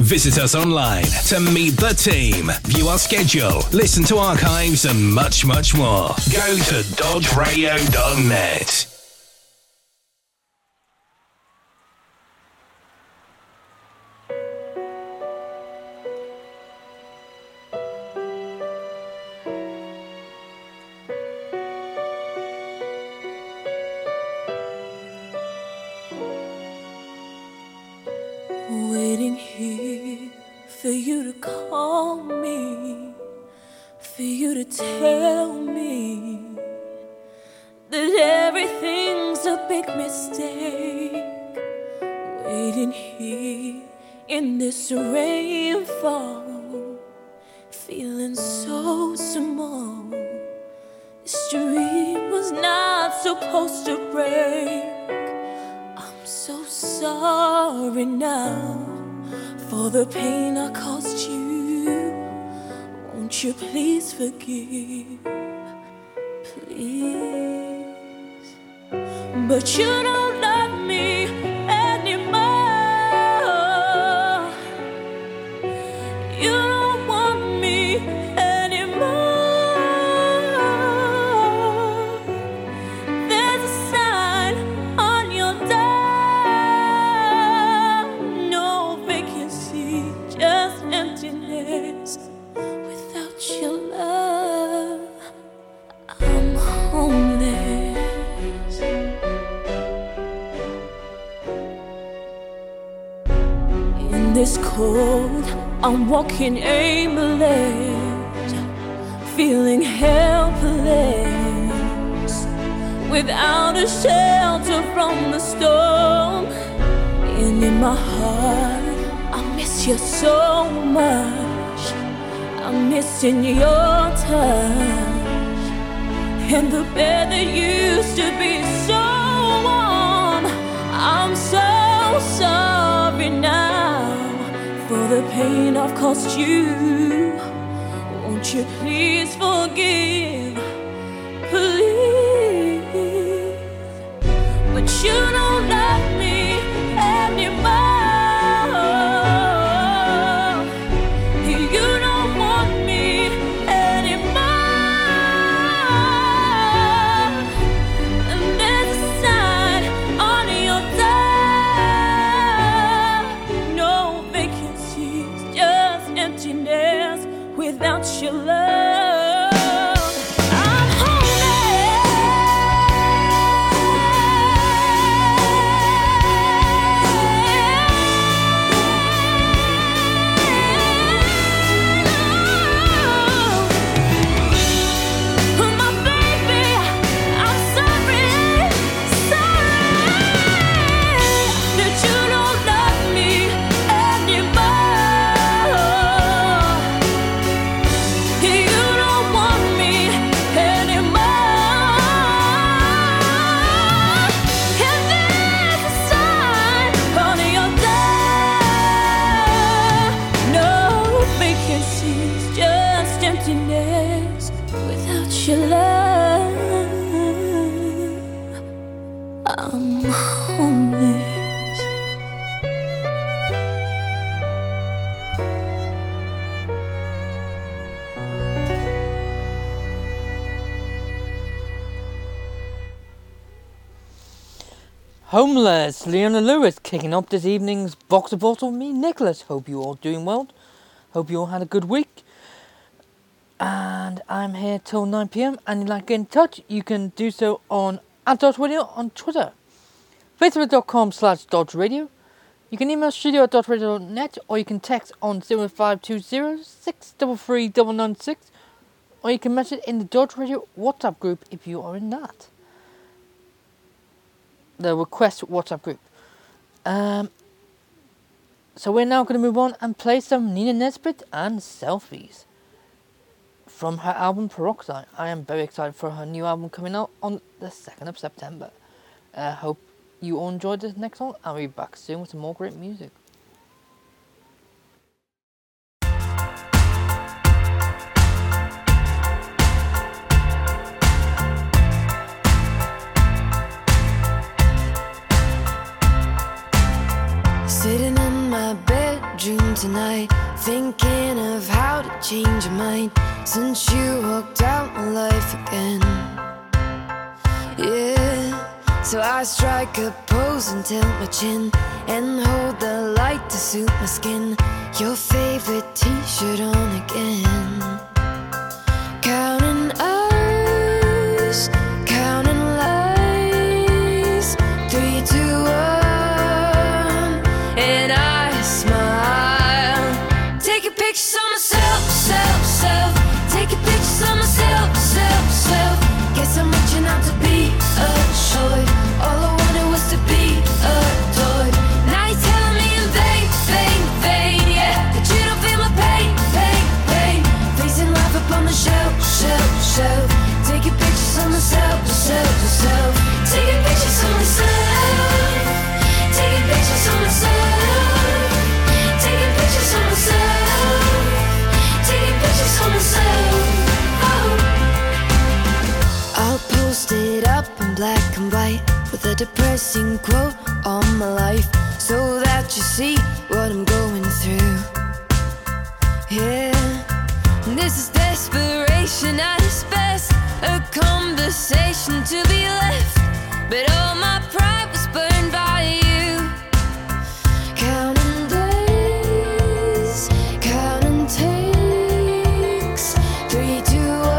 Visit us online to meet the team, view our schedule, listen to archives and much, much more. Go to dodgeradio.net. Waiting here for you to call me, for you to tell me that everything's a big mistake. Waiting here in this rainfall, feeling so small. This dream was not supposed to break. I'm so sorry now for the pain I caused you. Won't you please forgive, please? But you don't love me anymore. You don't want me anymore. There's a sign on your door. No vacancy, just emptiness. Without your love, I'm homeless. In this cold, I'm walking aimless, feeling helpless, without a shelter from the storm. And in my heart, I miss you so much. I'm missing your touch, and the bed that used to be so warm. I'm so sorry now for the pain I've caused you. Won't you please forgive, please? But you don't love me anymore. You don't want me anymore. And there's a sign on your door. No vacancies, just emptiness without your love. I'm my baby, I'm sorry, sorry that you don't love me anymore. You don't want me anymore. And there's a sign on your door. No vacancies, just emptiness without your love. I'm homeless. Homeless, Leona Lewis kicking up this evening's Box of Balls with me, Nicholas. Hope you all doing well. Hope you all had a good week. And I'm here till 9 p.m. and you'd like to get in touch, you can do so on @DodgeRadio on Twitter. Facebook.com/DodgeRadio. You can email studio@dodgeradio.net, or you can text on 0520 633 996, or you can message in the Dodge Radio WhatsApp group if you are in that. The request WhatsApp group. So we're now going to move on and play some Nina Nesbitt and Selfies from her album Peroxide. I am very excited for her new album coming out on the 2nd of September. Hope you all enjoyed this next song. I'll be back soon with some more great music. Sitting in my bed, bedroom tonight, thinking of how to change your mind since you walked out my life again. Yeah, so I strike a pose and tilt my chin and hold the light to suit my skin. Your favorite t-shirt on again. Counting us, counting lies. 3, 2, 1, and I smile. Taking pictures of myself, self. Taking pictures of myself, self. Guess I'm reaching out to be assured. All I wanted was to be adored. Now you're telling me in vain, yeah, that you don't feel my pain. Facing life up on the shelf. Taking pictures of myself. Taking pictures of myself. Taking pictures of myself. Taking pictures of myself. Taking pictures of myself. Oh. I'll post it up in black and white with a depressing quote on my life, so that you see what I'm going through. Yeah, this is desperation at its best, a conversation to be left, but all my pride was burned by you. Counting days, counting takes. 3, 2,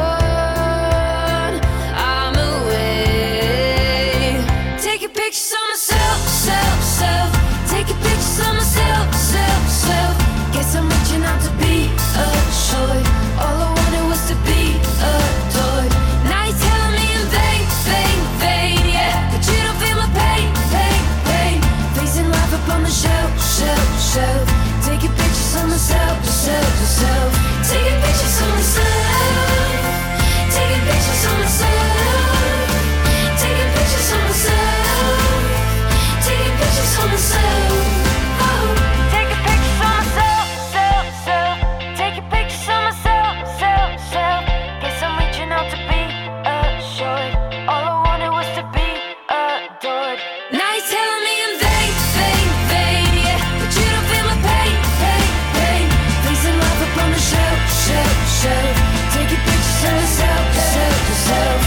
1, I'm away. Taking pictures of myself. Taking pictures of myself. Guess I'm reaching out to be assured. All I wanted was to be adored. Now you're telling me in vain, yeah, that you don't feel my pain. Facing life up on the shelf. Taking pictures of myself. Taking pictures of myself. Taking pictures of myself. Taking pictures of myself. Taking pictures of myself. Oh. Taking pictures of myself. Taking pictures of myself. Guess I'm reaching out to be assured. All I wanted was to be adored. Now you're telling me in vain, yeah, that you don't feel my pain. Facing life up on the shelf. Taking pictures of myself.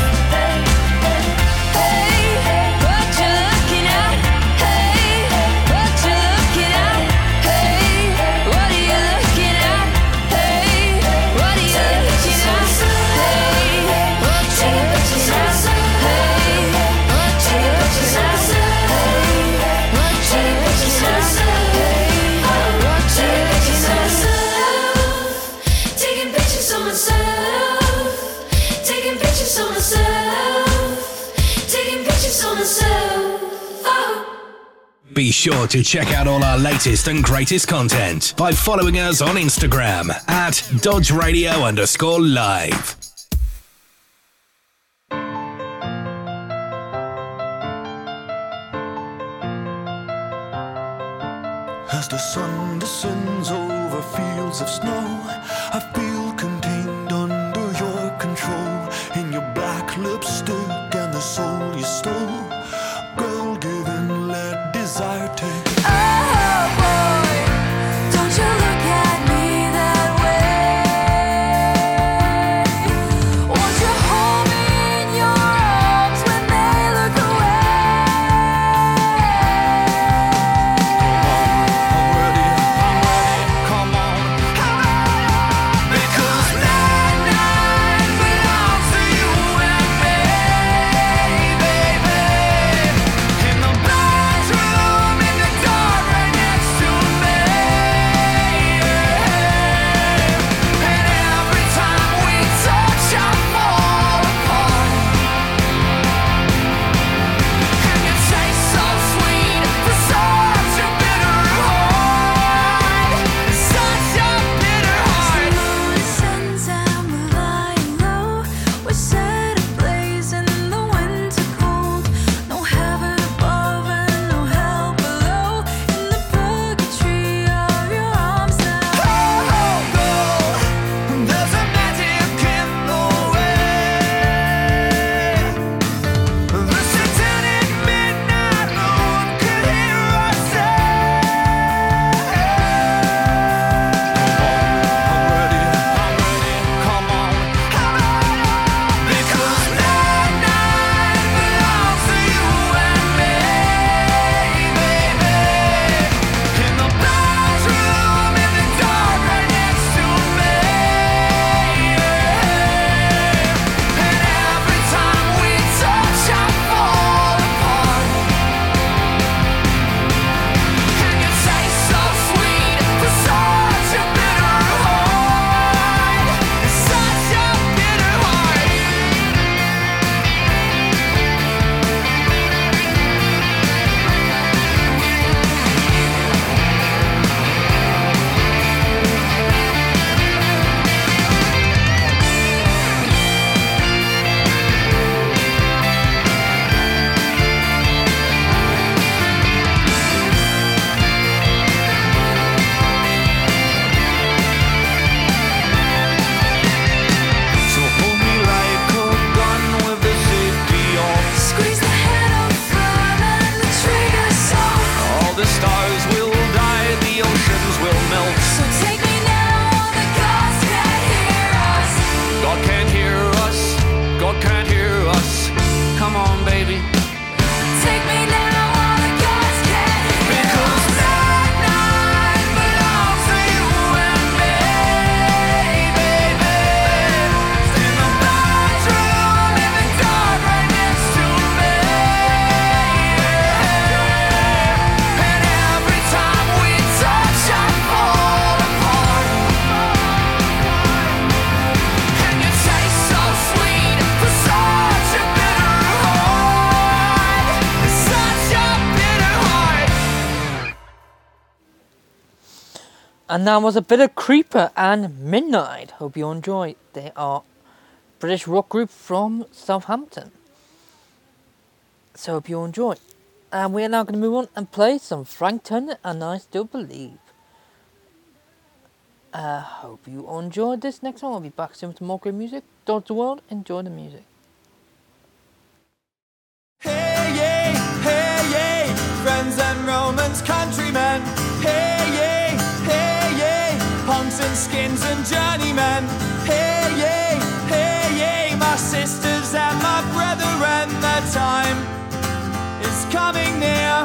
Hey, what you looking at? Hey, what you looking at? Hey, what are you looking at? Hey, what are you looking at? Hey, what you looking at? Hey, what you looking at? Hey, what you looking at? Hey, what you looking at? Taking pictures of myself. Taking pictures of myself. Taking pictures of myself. Oh. Be sure to check out all our latest and greatest content by following us on Instagram at DodgeRadio_live. As the sun descends over fields of snow, I feel contained under your control. In your black lipstick and the soul you stole, girl, give in, let desire take. Oh boy, don't you look at me that way. Won't you hold me in your arms when they look away? I'm ready, come on. And that was a bit of Creeper and Midnight. Hope you enjoy. They are British rock group from Southampton. So hope you enjoy. And we are now going to move on and play some Frank Turner and I Still Believe. Hope you enjoyed this next one. I'll be back soon with more great music. Dodge the world, enjoy the music. Hey, yay, friends and Romans, countrymen. Hey, yay, punks and skins and journeymen. Hey, yay, my sisters and my brethren, the time is coming near.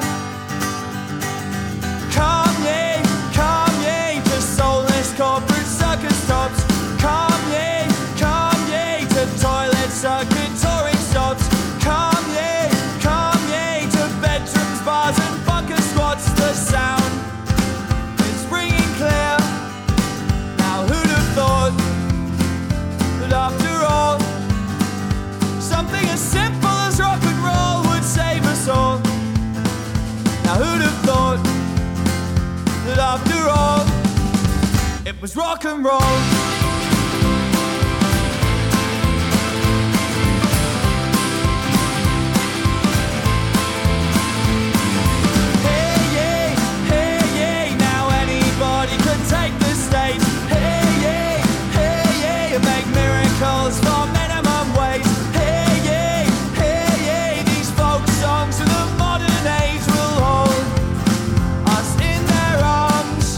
Come ye, to soulless corporate circus tops. Come ye, to toilet circuit touring stops. Come ye, to bedrooms, bars and bunker squats. The sound is ringing clear. Now who'd have thought that after all, something as simple as rock and roll would save us all? Now who'd have thought that after all, it was rock and roll? Take the stage, hey, and make miracles for minimum wage. Hey, these folk songs of the modern age will hold us in their arms.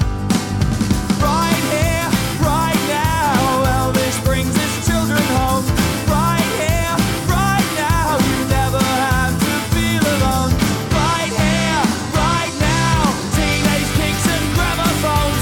Right here, right now, Elvis brings his children home. Right here, right now, you never have to feel alone. Right here, right now, teenage kicks and gramophones.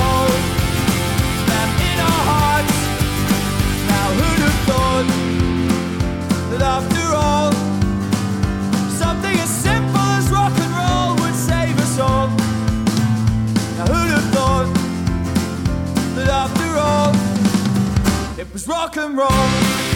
That after all, something as simple as rock and roll would save us all. Now who'd have thought that after all, it was rock and roll?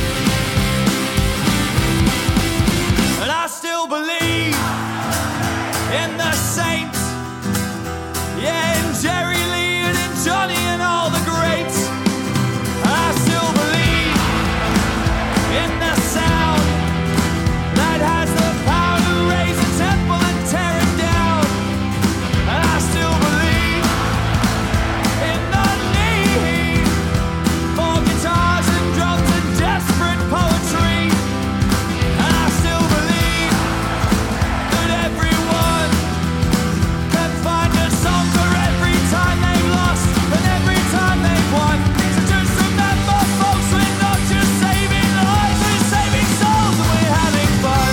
And I still believe in the Saints, yeah, in Jerry Lee and in Johnny and all the greats. I still believe in the sound that has the power to raise a temple and tear it down. And I still believe in the need for guitars and drums and desperate poetry. And I still believe that everyone can find a song for every time they've lost and every time they've won. So just remember, folks, we're not just saving lives, we're saving souls and we're having fun.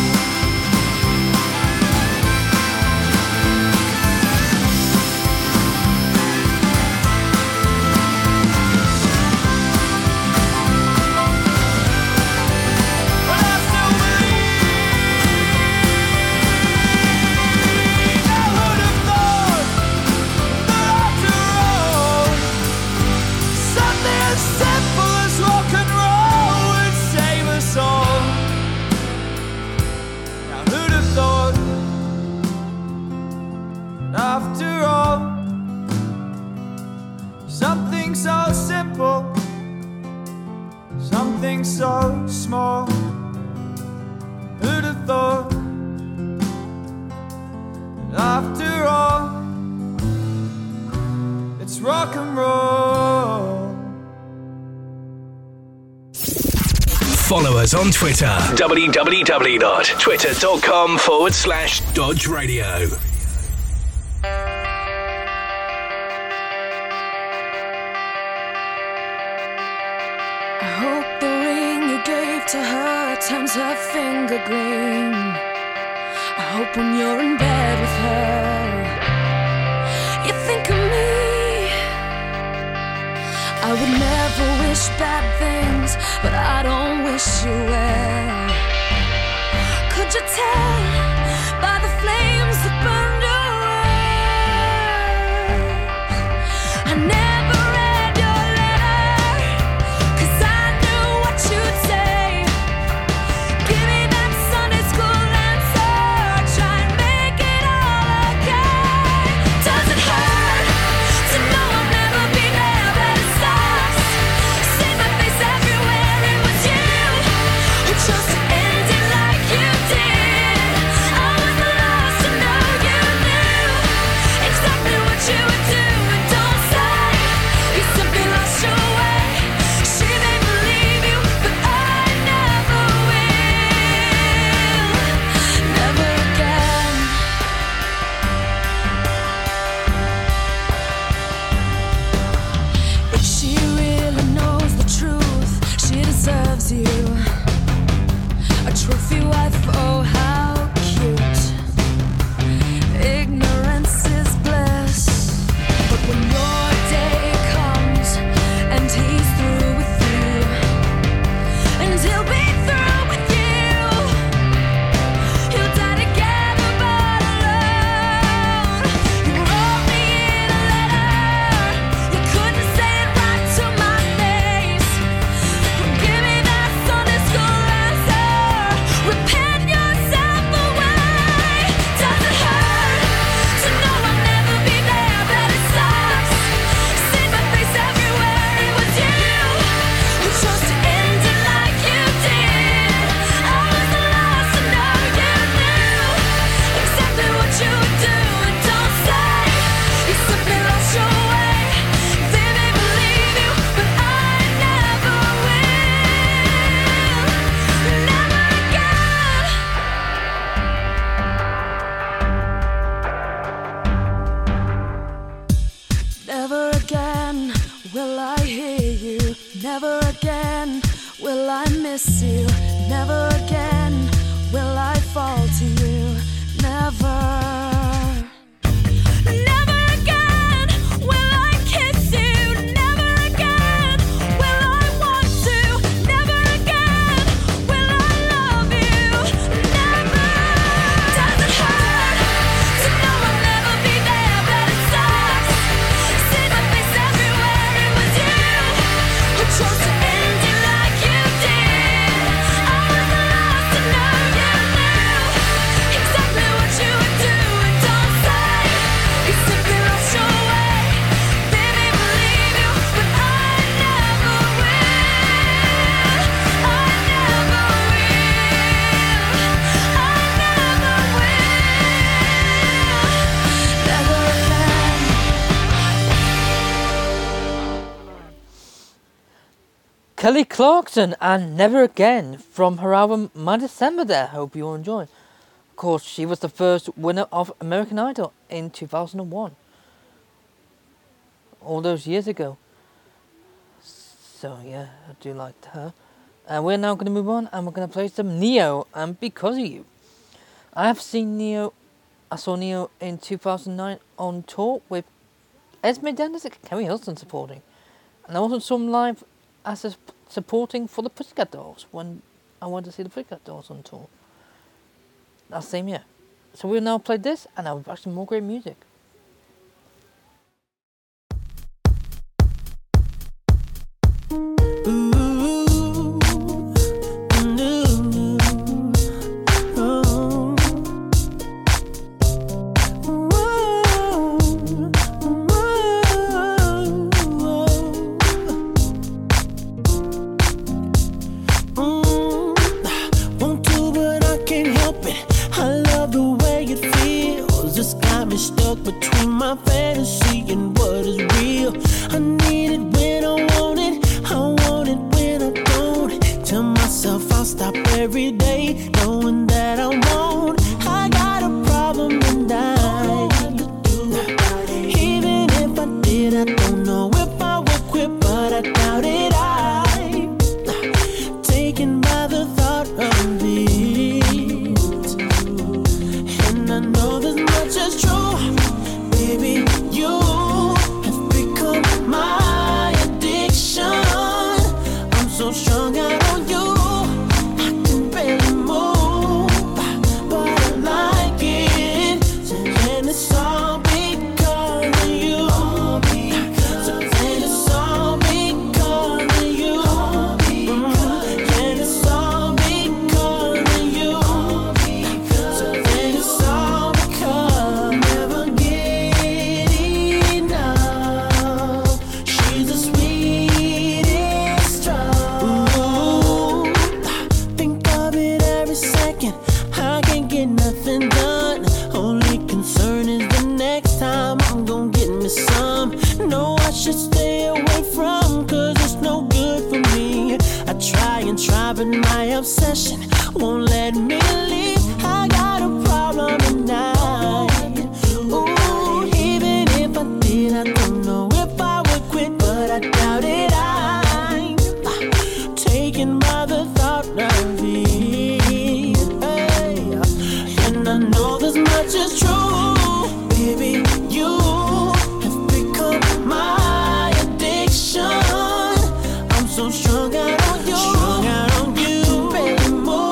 But I still believe. Now who'd have thought that after all, something as simple as rock and roll would save us all? Now who'd have thought that after all, something so simple, something so small, who'd have thought that after all, it's rock and roll? Follow us on Twitter. www.twitter.com/Dodge Radio. I hope the ring you gave to her turns her finger green. I hope when you're in bed with her, you think of me. I would never wish bad things, but I don't wish you well. Could you tell by the flames that burned your eyes? I never read your letter, 'cause I knew what you'd say. Give me that Sunday school answer, try and make it all okay. Does it hurt to know again will I hear you. Never again will I miss you. Never again will I fall to you. Never. Never again will I kiss you. Never again will I want to. Never again will I love you. Never. Does it hurt to know I'll never be there? But it sucks. See my face everywhere. It was you who chose to end it like you did. I was the last to know you knew exactly what you would do. And don't say you simply lost your way. Baby, believe you, but I never will. I never will. I never will. Never again. Kelly Clarkson and Never Again from her album My December there. Hope you all enjoy. Of course, she was the first winner of American Idol in 2001. All those years ago. So yeah, I do like her. And we're now going to move on and we're going to play some Neo and Because of You. I seen Neo in 2009 on tour with Esme Dennis and Kerry Hilson supporting. And I also saw him live as supporting for the Pussycat Dolls when I went to see the Pussycat Dolls on tour. That same year. So we'll now play this and I'll be back to more great music. Want to, but I can't help it. I love the way it feels. It's got me stuck between my fantasy and what is real. I need it when I want it. I want it when I don't. Tell myself I'll stop every day, knowing that I won't. I got a problem and even if I did, I don't know if I would quit, but I doubt it. Taken by the thought of it, and I know this much is true, baby. You have become my addiction. I'm so strung out on you, I can barely move, but I like it, and it's all because of you. So then it's all because of you. And it's all because of you. So then it's all because never get enough. She's the sweetest drug. Ooh, think of it every second. I can't get nothing done. Only concern is the next time I'm gonna get me some. No, I should stay away from, 'cause it's no good for me. I try and try, but my obsession won't let me leave. I got a problem tonight. Ooh, even if I did, I don't know if I would quit, but I doubt it. I'm taken by the thought of it. Hey. And I know this much is true, baby. You have become my addiction. I'm so strung out on you, can barely move.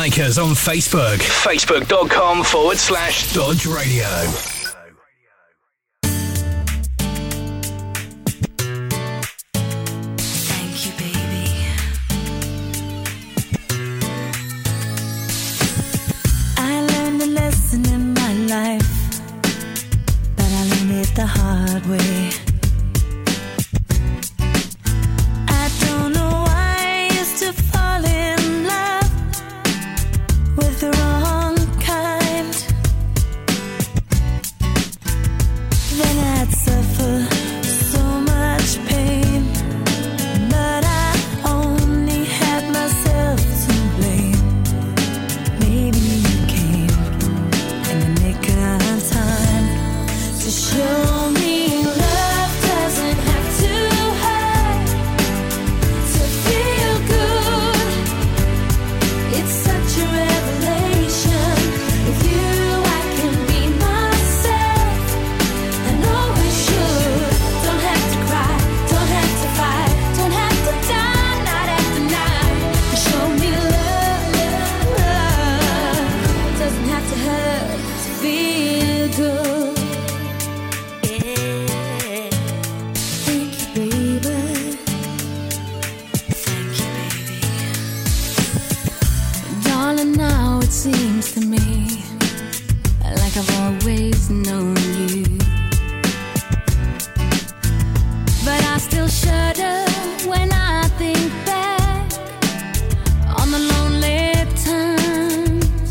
like us on Facebook. Facebook.com/Dodge Radio. Thank you, baby. I learned a lesson in my life, but I learned it the hard way. I don't know why I used to fall in love with the wrong kind. Then I'd suffer so much pain, but I only had myself to blame. Maybe you came in the nick of time to show me love doesn't have to hurt to feel good. It's such a revelation. With you I can be myself. I know I should. Don't have to cry, don't have to fight, don't have to die night after night. You show me love, love doesn't have to hurt to feel good. Yeah. Thank you, baby. Thank you, baby. Darling, now it seems to me like I've always known you, but I still shudder when I think back on the lonely times.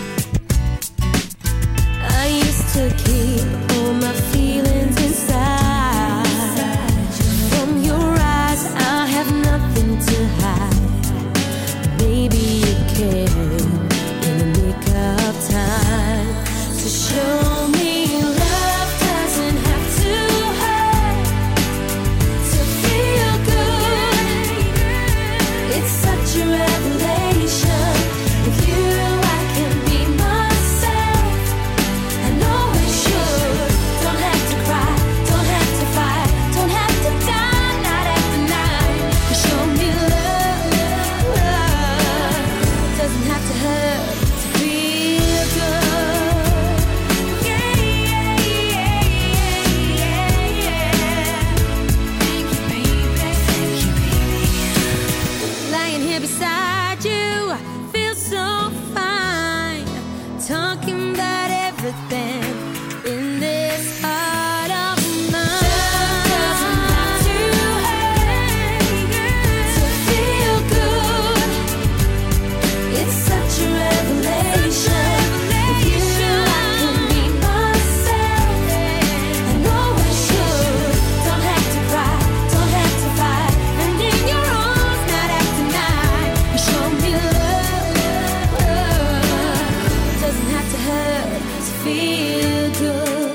I used to keep all my feelings inside. From your eyes I have nothing to hide. Baby, you came in the nick of time to show me love doesn't have to hurt to feel good. It's such a revelation. With you I can be myself. I know I should. Don't have to cry, don't have to fight, don't have to die night after night. You show me love, love doesn't have to hurt to feel good. Yeah, yeah, yeah, yeah, yeah. Thank you, baby. Thank you, baby. Lying here beside you, I feel so fine. Talking about everything in this heart of mine. Love doesn't have to hurt to feel good. It's such a revelation. With you I can be myself. I know I should. Don't have to cry, don't have to fight. And in your arms night after night, you show me love, love doesn't have to hurt to feel good.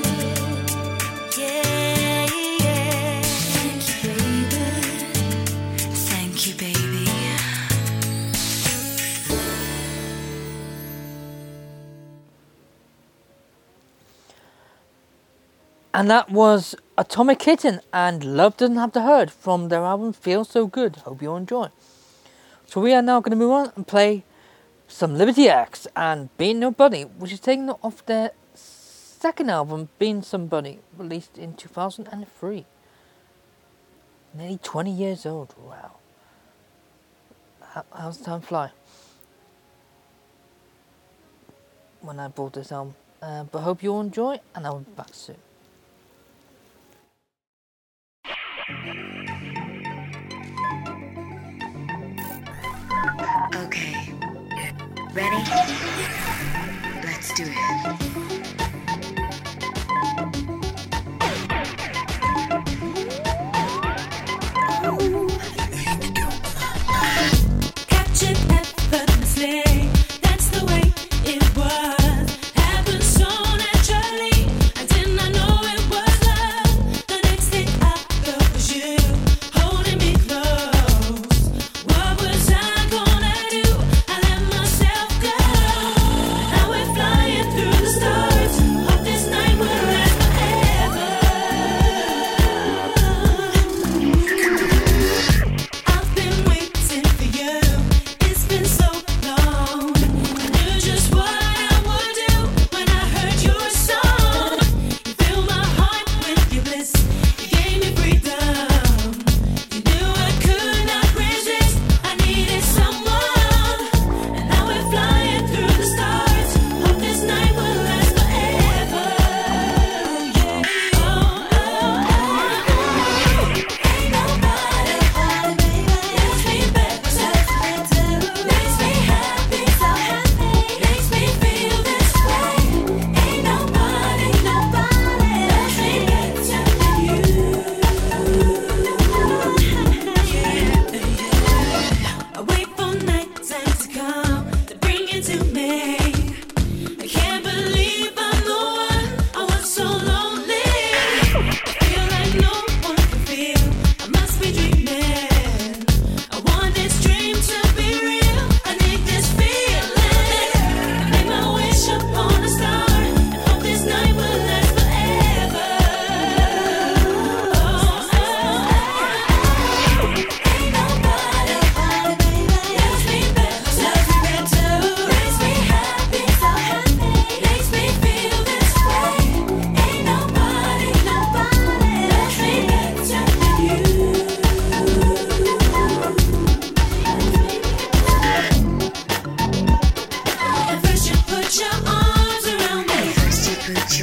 Yeah, yeah. Thank you, baby. Thank you, baby. And that was Atomic Kitten and Love Doesn't Have to Hurt from their album Feel So Good. Hope you enjoy. So we are now going to move on and play some Liberty X and Being Nobody, which is taken off their second album, Being Somebody, released in 2003. Nearly 20 years old. Wow. How's time fly? When I bought this album. But hope you all enjoy, and I'll be back soon. Okay. Ready? Let's do it. Captured effortlessly, that's the way it was. Happened so naturally, I did not know it was love. The next thing I felt was you holding me close. What was I gonna do? I let myself go. Now we're flying through the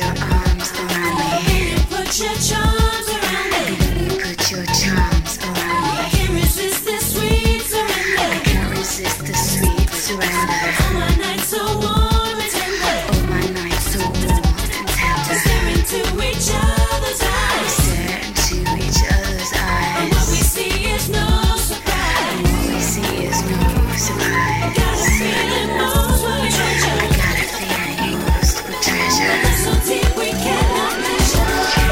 your arms around me. Put your charms around me. Baby, put your charms around me. I can't resist this sweet surrender. I can't resist the sweet surrender. All my nights so warm and tender. Oh, my night so warm and tender. Staring to each other's eyes. Stare into each other's And what we eyes. see is no surprise. And what we see is no surprise. Got a feeling most what we treasure. I got a feeling most for treasure. So deep we cannot measure.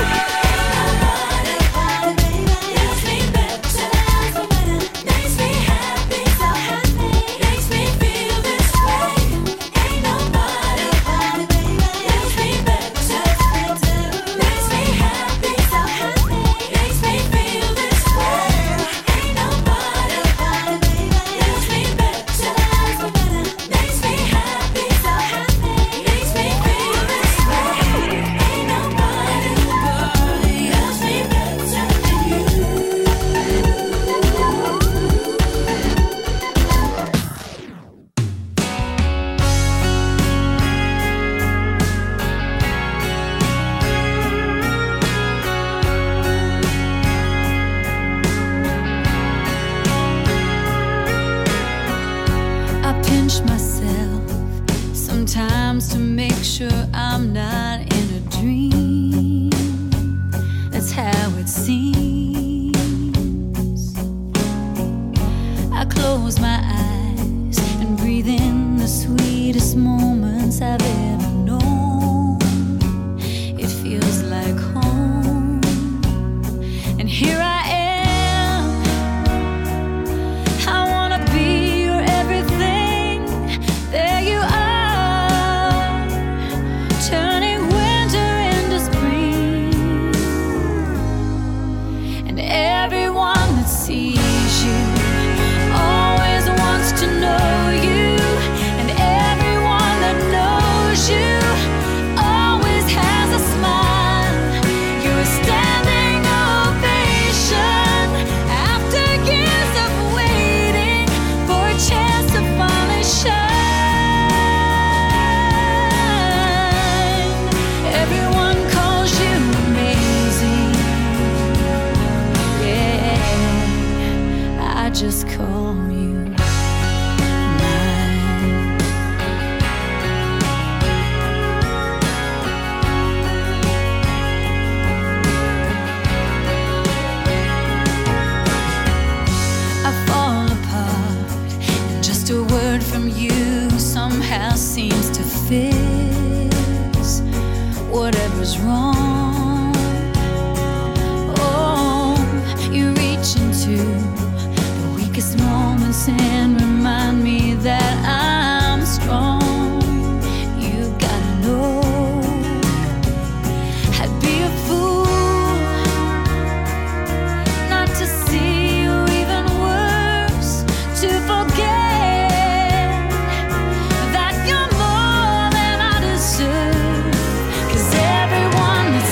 Makes me better, for better. Makes me happy, so happy. Makes me feel this way. Ain't nobody. Makes me better, makes me happy, so happy. Makes me feel this way. Ain't nobody. Makes me better, for better. Makes me happy, so happy. Makes me feel this way. Ain't nobody loves me better than you. I pinch myself sometimes to make sure I'm not in a dream. That's how it seems. I close my eyes and breathe in the sweetest moments I've ever known. It feels like home. And here I am. I wanna be your everything. There you are, turning winter into spring. And everyone that sees you always wants to know you. And everyone that knows you always has a smile. You're a standing ovation after years of waiting for a chance to finally shine. Everyone calls you amazing. Yeah, I just call you mine. I fall apart, and just a word from you somehow seems to fix whatever's wrong. Oh, you reach into the weakest moments and remind me that I'm strong. You gotta know I'd be a fool not to see, or even worse, to forget that you're more than I deserve. 'Cause everyone that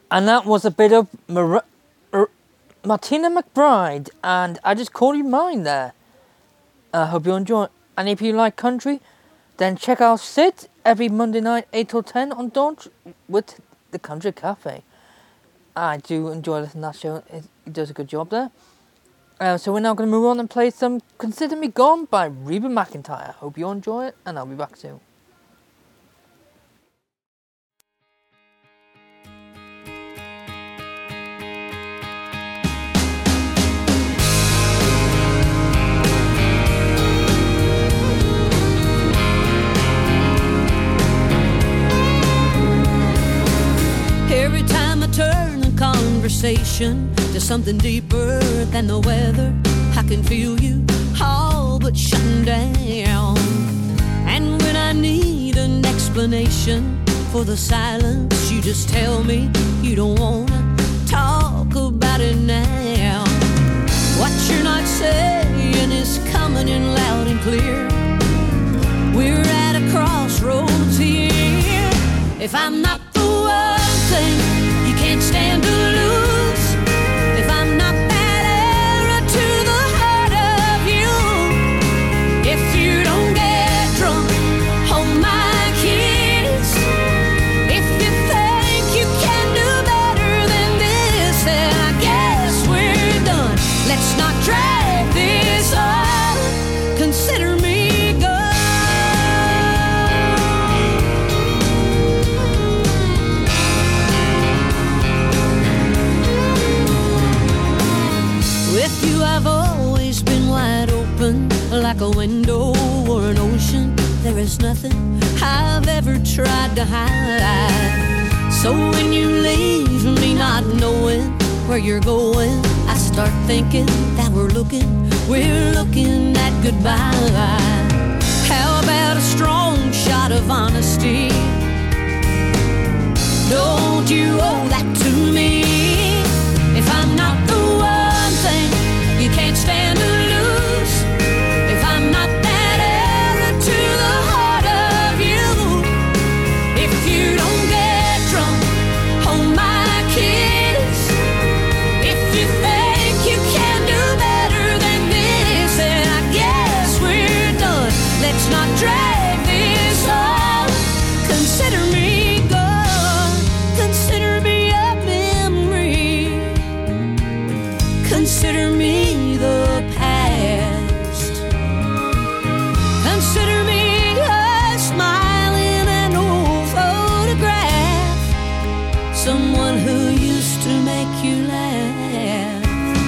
And that was a bit of Martina McBride, and I Just Call You Mine there. I hope you enjoy it. And if you like country, then check out Sid every Monday night, 8 till 10 on Dawn with the Country Cafe. I do enjoy listening to that show. It does a good job there. So we're now going to move on and play some Consider Me Gone by Reba McEntire. Hope you enjoy it, and I'll be back soon. Every time I turn the conversation to something deeper than the weather, I can feel you all but shutting down. And when I need an explanation for the silence, you just tell me you don't wanna talk about it now. What you're not saying is coming in loud and clear. We're at a crossroads here. If I'm not the one thing you can't stand to lose, if I'm not that arrow to the heart of you, if you don't get drunk, hold my kiss, if you think you can do better than this, then I guess we're done. Let's not drag this on. Consider me gone. With you I've always been wide open, like a window or an ocean. There is nothing I've ever tried to hide. So when you leave me not knowing where you're going, I start thinking that we're looking at goodbye. How about a strong shot of honesty? Don't you owe that to me? If I'm not the one thing you can't stand to lose, if I'm not that arrow to the heart of you, if you don't get drunk, hold my kiss, if you think you can do better than this, then I guess we're done. Let's not drag this on. Consider me gone. Consider me a memory. Consider me the past. Consider me a smile in an old photograph, someone who used to make you laugh.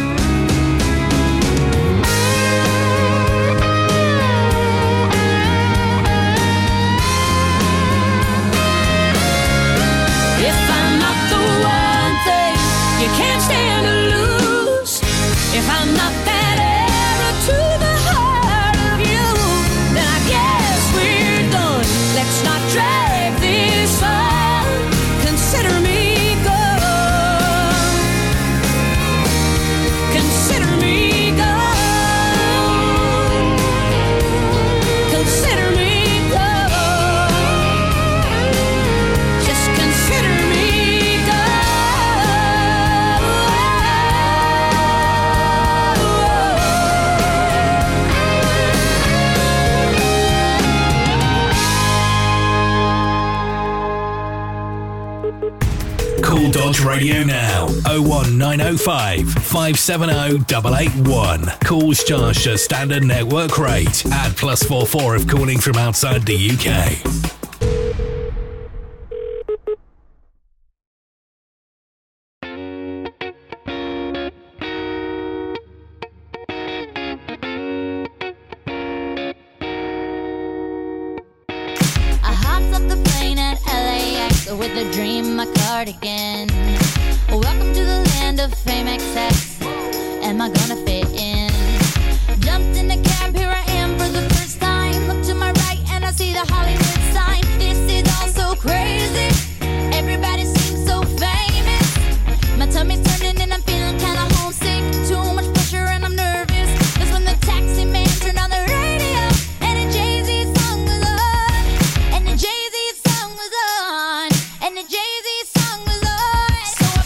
If I'm not the one thing you can't stand to lose, if I'm not that arrow to the heart of you, then I guess we're done. Let's not drag this on. Consider me gone. Consider me gone. Consider me gone. Just consider me Call Dodge Radio now. 01905 570 881. Calls charged at standard network rate. Add +44 if calling from outside the UK. I hopped off the plane at LAX with a dream, my cardigan. Welcome to the land of fame excess. Am I gonna fit in? Jumped in the cab, here I am for the first time. Look to my right and I see the Hollywood sign. This is all so crazy. Everybody seems so famous. My tummy's turning and I'm feeling kinda homesick. Too much pressure and I'm nervous. That's when the taxi man turned on the radio and a Jay-Z song was on. And the Jay-Z song was on. And the Jay-Z song was on. So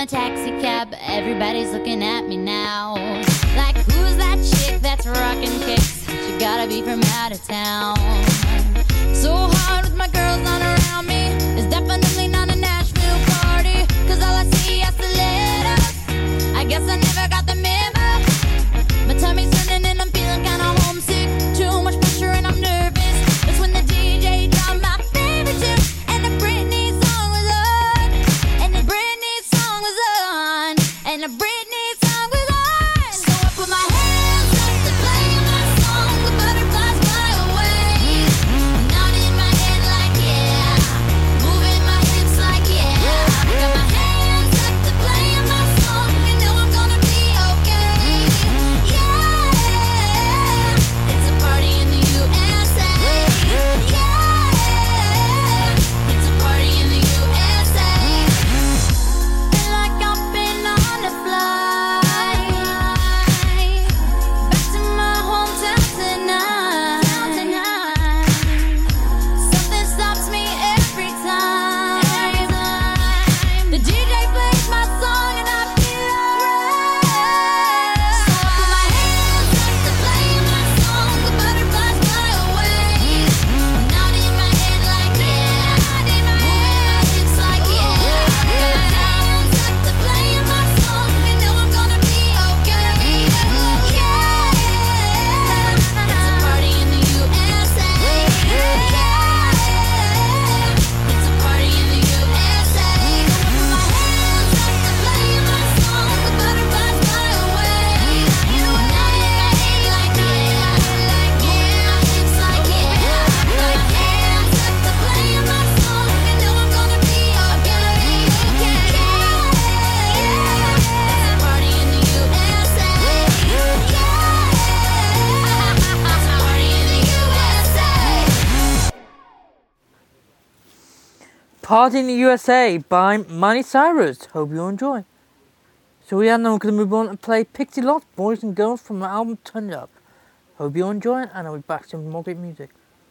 taxi cab, everybody's looking at me now. Like, who's that chick that's rocking kicks? She gotta be from out of town. So hard with my girls not around me. It's definitely not a Nashville party, 'cause all I see are stilettos. I guess I never got the memo. My tummy's turning and I'm feeling kinda homesick. Too much pressure and I'm nervous. That's when the DJ dropped my favorite tune, and the Britney song was on. And the Britney song was on. And the Britney song was on. So I put my hands up to play my song. The butterflies fly away. Nodding my head like yeah. Moving my hips like yeah. Got my hands up to play my song. You know I'm gonna be okay. Yeah. It's a party in the USA. Yeah. It's a party in the USA. Feel like I've been on a flight back to my hometown tonight. Something stops me every time. The DJ plays my song and I feel alright. So I put my hands up to play my song. The butterflies fly away. Nodding my head like yeah. Moving my hips like yeah. Got my hands up to play my song. You know I'm gonna be okay. Yeah. It's a party in the USA. Yeah. It's a party in the USA. Put my hands up to play my song. The butterflies fly away. Nodding my head like yeah. Moving my hips like yeah. Got my hands up to play my song. You know I'm gonna be okay. Yeah. It's a party in the USA. Yeah. It's a party in the USA. Party in the USA by Miley Cyrus. Hope you enjoy. So yeah, now we're going to move on and play Pixie Lott, Boys and Girls from my album Turn It Up. Hope you enjoy it, and I'll be back soon with more great music.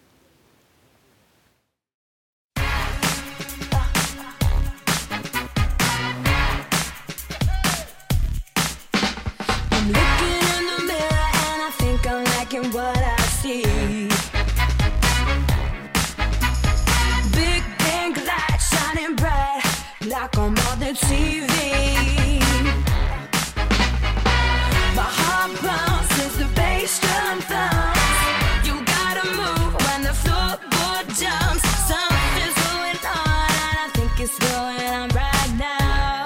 I'm looking in the mirror and I think I'm liking what I see. Big pink light shining bright like I'm on the TV. My heart pounds as the bass drum thumps. You gotta move when the floorboard jumps. Something's going on and I think it's going on right now.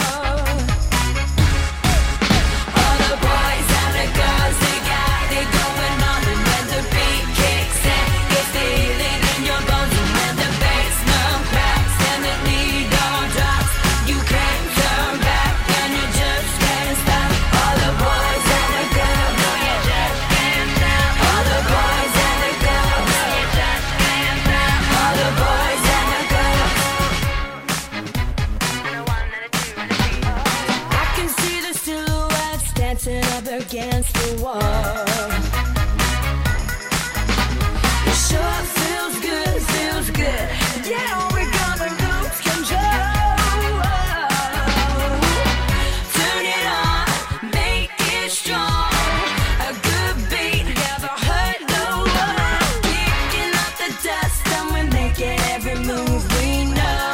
All the boys and the girls, they got it going on. And when the beat kicks in, you feel it in your bones. And when the bass drum cracks and the needle drops, you can't turn back and you just can't stop. All the boys and the girls, no, you just can't stop. All the boys and the girls, no, you just can't stop. All the boys and the girls. I can see the silhouettes dancing up against the wall. It sure feels good. Yeah, we're gonna lose control. Turn it on, make it strong. A good beat never hurt no one. Kicking up the dust and we're making every move we know.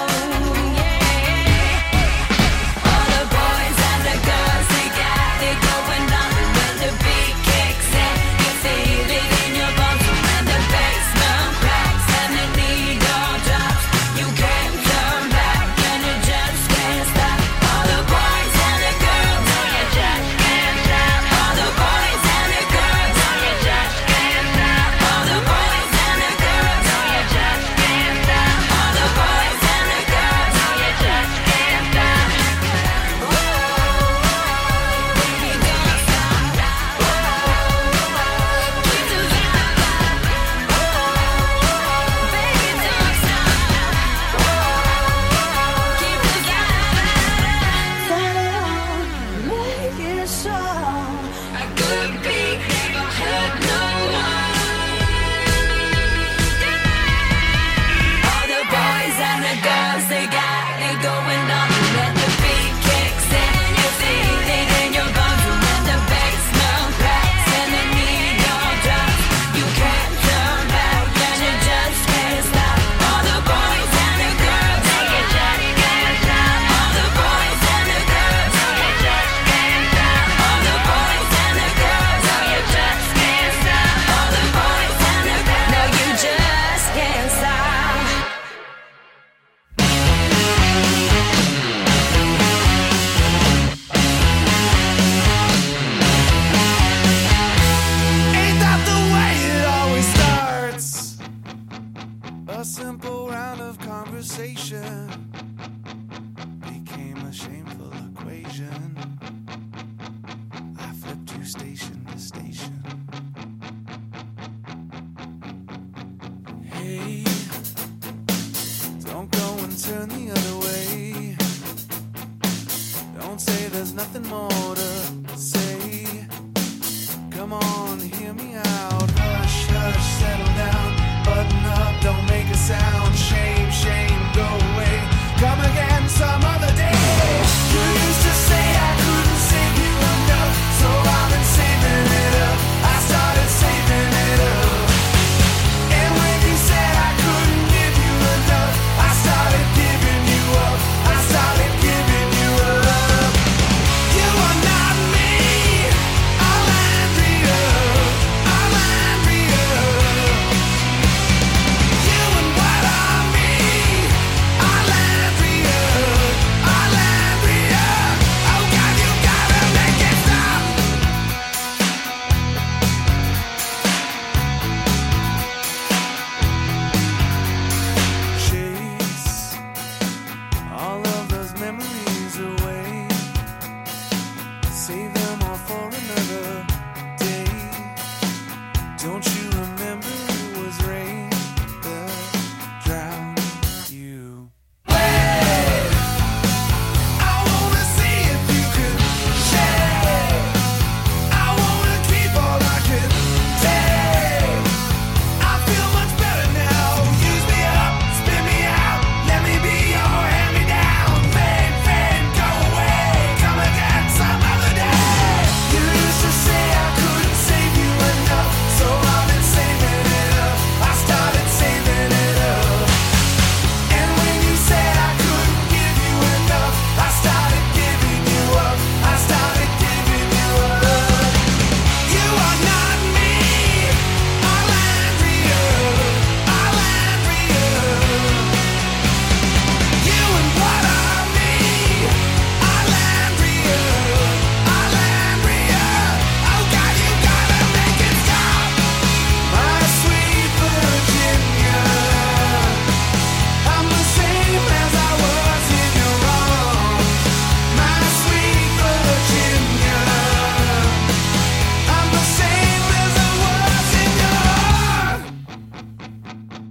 Yeah. All the boys and the girls, they got it going on. And when the beat kicks in, Hey, don't go and turn the other way. Don't say there's nothing more to say. Come on, hear me out. Hush, hush, settle down. Button up, don't make a sound. Shame, shame, go away. Come again some other day. You used to say I couldn't save you enough, so I've been saving it up. I started saving it up. And when you said I couldn't give you enough, I started giving you up. I started giving you up. You are not me. I'll Andrea. I'll Andrea. You and what are me? I'll Andrea. I'll Andrea. Oh God, you gotta make it stop. Chase all of those memories away. Save them all for another day. Don't you remember it was rain that drowned you? Wait, I wanna see if you can share. I wanna keep all I can take. I feel much better now. Use me up, spin me out. Let me be your hand-me-down. Fade, fade, go away. Come again some other day. You used to say I couldn't save you enough, so I've been saving it up. I started saving it up. And when you said I couldn't give you enough, I started giving you up. I started giving you up. You are not me. I'll Andrea. I'll Andrea. You and what are me? I'll Andrea. I'll Andrea. Oh God, you gotta make it stop. My sweet Virginia, I'm the same as I was in your arms. My sweet Virginia, I'm the same as I was in your arms.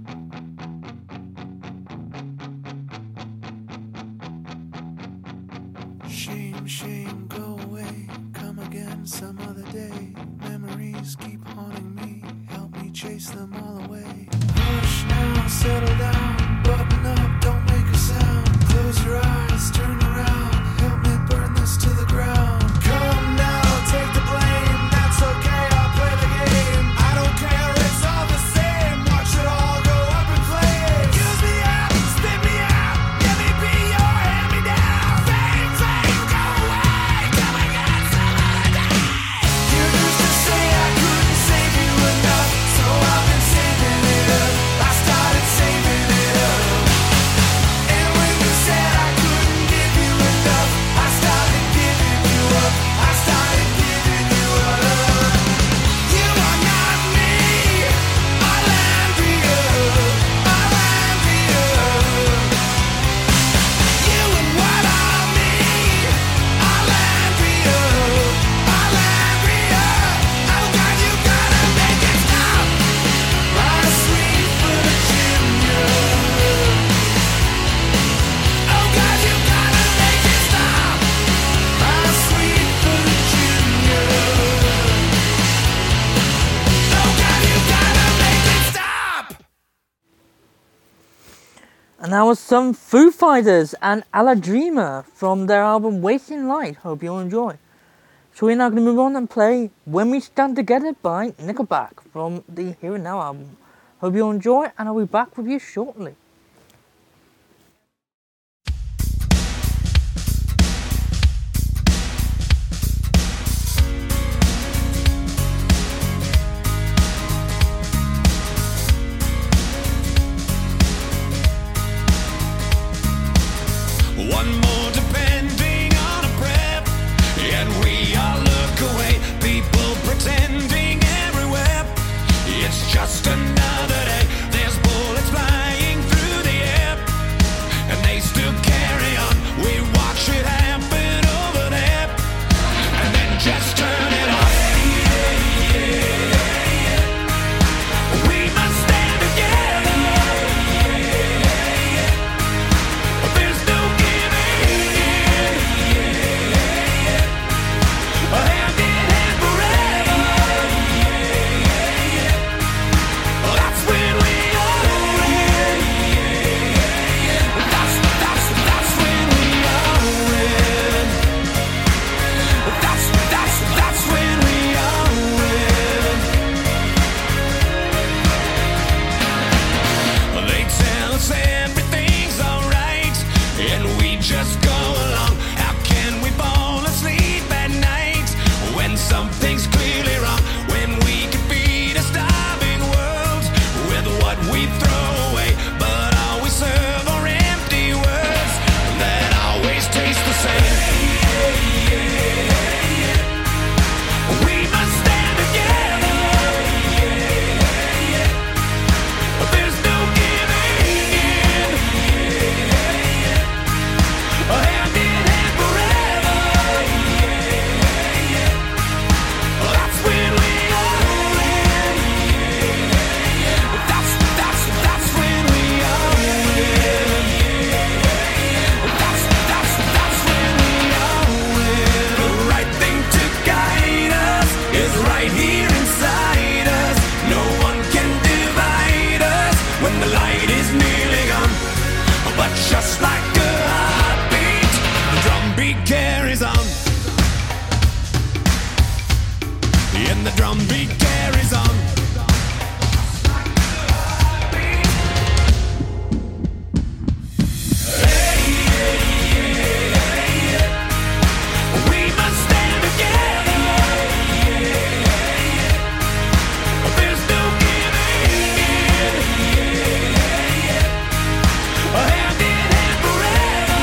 Shame, shame, go away. Come again some other day. Memories keep haunting me. Help me chase them all away. Hush now, settle down. Button up, don't make a sound. Close your eyes, turn around. Help me burn this to the ground. Come now, take the blame. That's okay, I'll play the game. I don't care, it's all the same. Watch it all go up in flames. Use me up, spit me out. Let me be your hand-me-down. Fame, fame, go away. Come again some other day. You used to say I couldn't save you enough, so I've been saving it up. I started saving it up. And when you said I couldn't give you enough, I started giving you up. I started giving you up. You are not me. I'll Andrea. I'll Andrea. You and what are me? I'll Andrea. I'll Andrea. Oh God, you gotta make it stop. My sweet Virginia. Oh God, you gotta make it stop. My sweet Virginia. Oh God, you gotta make it stop. And that was some Foo Fighters and Alla Dreamer from their album Wasting Light. Hope you'll enjoy. So we're now going to move on and play When We Stand Together by Nickelback from the Here and Now album. Hope you'll enjoy, and I'll be back with you shortly. One more depending on a breath, and we all look away. People pretending everywhere. It's just another day. There's bullets flying through beat carries on. We must stand together. There's no giving in. Hand in hand forever.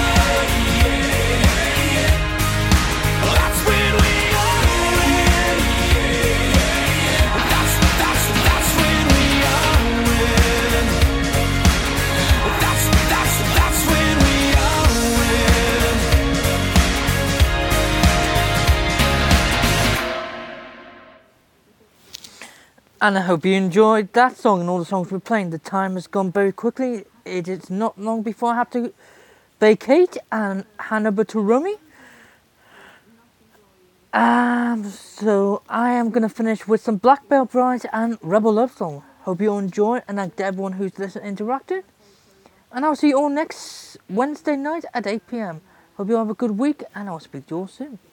That's when we all win. That's when we all win. That's when we all win. And I hope you enjoyed that song and all the songs we're playing. The time has gone very quickly. It is not long before I have to vacate and hand over to Rumi. So I am going to finish with some Black Belt Brides and Rebel Love Song. Hope you all enjoy, and thank everyone who's listened and interacted. And I'll see you all next Wednesday night at 8 p.m. Hope you all have a good week, and I'll speak to you all soon.